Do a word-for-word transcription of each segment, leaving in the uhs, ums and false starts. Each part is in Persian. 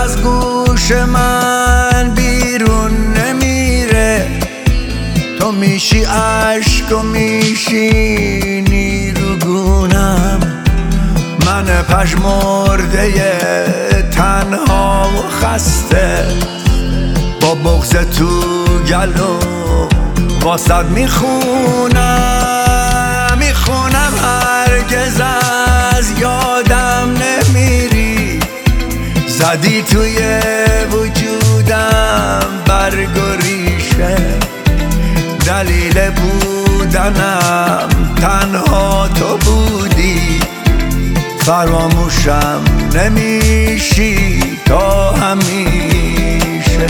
از گوش من بیرون نمیره. تو میشی عشق و میشی نیروگونم، من پژمرده تنها و خسته، با بغض تو گلو واسد میخونم میخونم هرگز از یادم نمیری. زدی توی وجودم برگ و ریشه، دلیل بودنم تنها تو بودی. فراموشم نمیشی تا همیشه.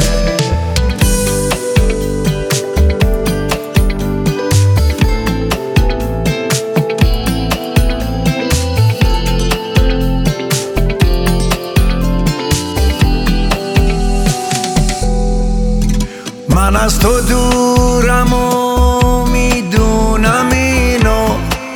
من از تو دورم و میدونم اینو،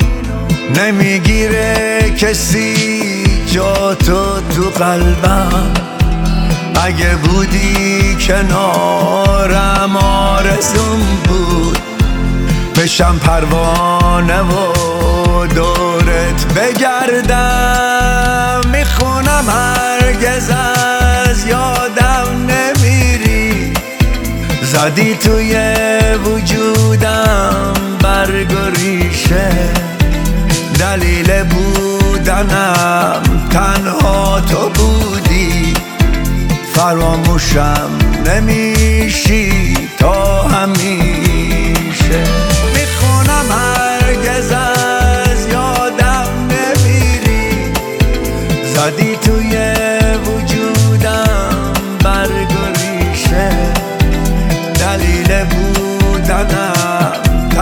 نمیگیره کسی جا تو تو قلبم. اگه بودی کنارم آرزوم بود بشم پروانه و دورت بگردم. میخونم هرگز از یادم نمیری. زدی توی وجودم برگ و ریشه، دلیل بودنم تنها تو بودی. فراموشم نمیشی تا همیشه. میخونم هرگز از یادم نمیری. زدی توی وجودم برگ و ریشه، دلیل بودنم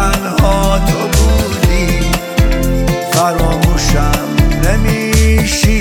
تنها تو بودی. فراموشم نمیشی